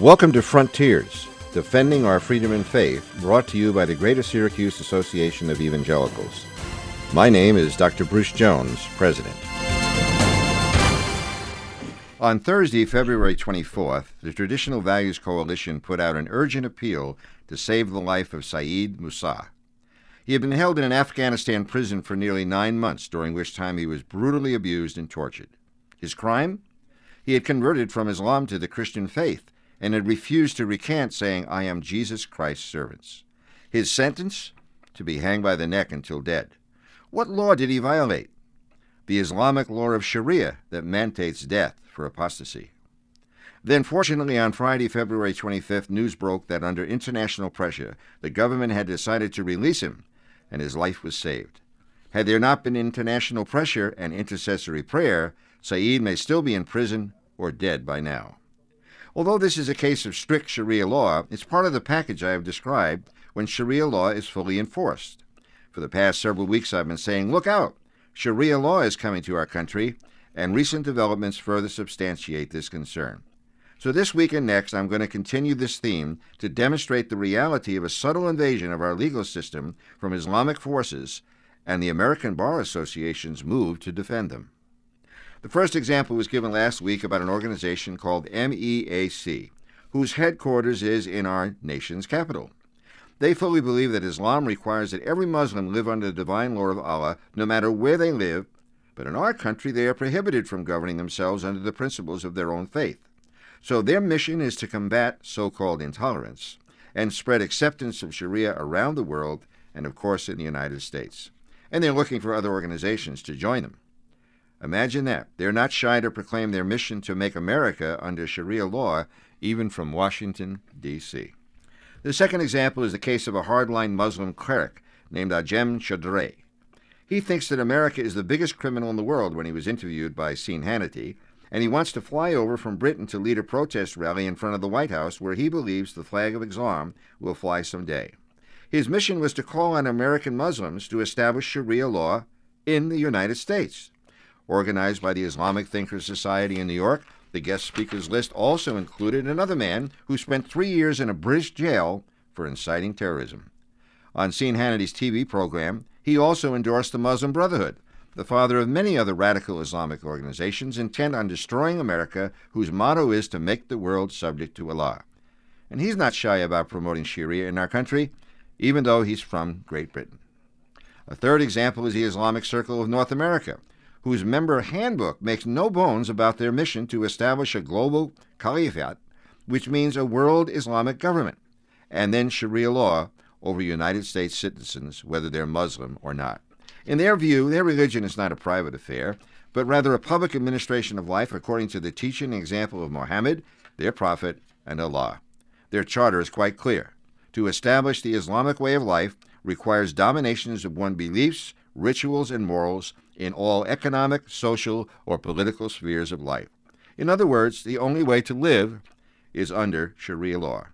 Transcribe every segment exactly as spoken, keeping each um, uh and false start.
Welcome to Frontiers, Defending Our Freedom and Faith, brought to you by the Greater Syracuse Association of Evangelicals. My name is Doctor Bruce Jones, President. On Thursday, February twenty-fourth, the Traditional Values Coalition put out an urgent appeal to save the life of Saeed Musa. He had been held in an Afghanistan prison for nearly nine months, during which time he was brutally abused and tortured. His crime? He had converted from Islam to the Christian faith and had refused to recant, saying, "I am Jesus Christ's servants." His sentence? To be hanged by the neck until dead. What law did he violate? The Islamic law of Sharia that mandates death for apostasy. Then, fortunately, on Friday, February twenty-fifth, news broke that under international pressure, the government had decided to release him, and his life was saved. Had there not been international pressure and intercessory prayer, Saeed may still be in prison or dead by now. Although this is a case of strict Sharia law, it's part of the package I have described when Sharia law is fully enforced. For the past several weeks I've been saying, look out, Sharia law is coming to our country, and recent developments further substantiate this concern. So this week and next, I'm going to continue this theme to demonstrate the reality of a subtle invasion of our legal system from Islamic forces and the American Bar Association's move to defend them. The first example was given last week about an organization called M E A C, whose headquarters is in our nation's capital. They fully believe that Islam requires that every Muslim live under the divine law of Allah, no matter where they live, but in our country they are prohibited from governing themselves under the principles of their own faith. So their mission is to combat so-called intolerance and spread acceptance of Sharia around the world and, of course, in the United States. And they're looking for other organizations to join them. Imagine that. They're not shy to proclaim their mission to make America under Sharia law, even from Washington, D C The second example is the case of a hardline Muslim cleric named Ajem Choudhry. He thinks that America is the biggest criminal in the world when he was interviewed by Sean Hannity, and he wants to fly over from Britain to lead a protest rally in front of the White House where he believes the flag of Islam will fly someday. His mission was to call on American Muslims to establish Sharia law in the United States. Organized by the Islamic Thinkers Society in New York, the guest speakers list also included another man who spent three years in a British jail for inciting terrorism. On Sean Hannity's T V program, he also endorsed the Muslim Brotherhood, the father of many other radical Islamic organizations intent on destroying America, whose motto is to make the world subject to Allah. And he's not shy about promoting Sharia in our country, even though he's from Great Britain. A third example is the Islamic Circle of North America, whose member handbook makes no bones about their mission to establish a global caliphate, which means a world Islamic government, and then Sharia law over United States citizens, whether they're Muslim or not. In their view, their religion is not a private affair, but rather a public administration of life according to the teaching and example of Muhammad, their prophet, and Allah. Their charter is quite clear. To establish the Islamic way of life requires dominations of one's beliefs, rituals, and morals in all economic, social, or political spheres of life. In other words, the only way to live is under Sharia law.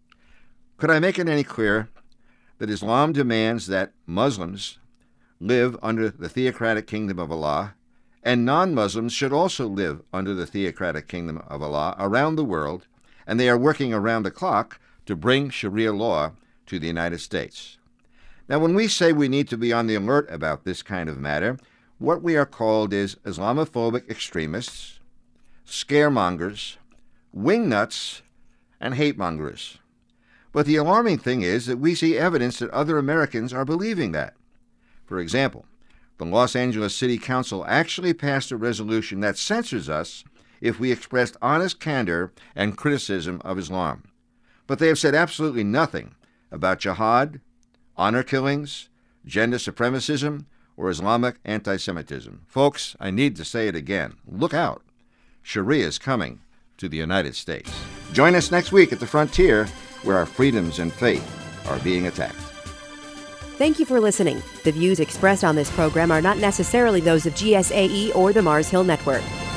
Could I make it any clearer that Islam demands that Muslims live under the theocratic kingdom of Allah, and non-Muslims should also live under the theocratic kingdom of Allah around the world, and they are working around the clock to bring Sharia law to the United States. Now, when we say we need to be on the alert about this kind of matter, what we are called is Islamophobic extremists, scaremongers, wingnuts, and hate-mongers. But the alarming thing is that we see evidence that other Americans are believing that. For example, the Los Angeles City Council actually passed a resolution that censors us if we expressed honest candor and criticism of Islam. But they have said absolutely nothing about jihad, honor killings, gender supremacism, or Islamic anti-Semitism. Folks, I need to say it again. Look out. Sharia is coming to the United States. Join us next week at the Frontier, where our freedoms and faith are being attacked. Thank you for listening. The views expressed on this program are not necessarily those of G S A E or the Mars Hill Network.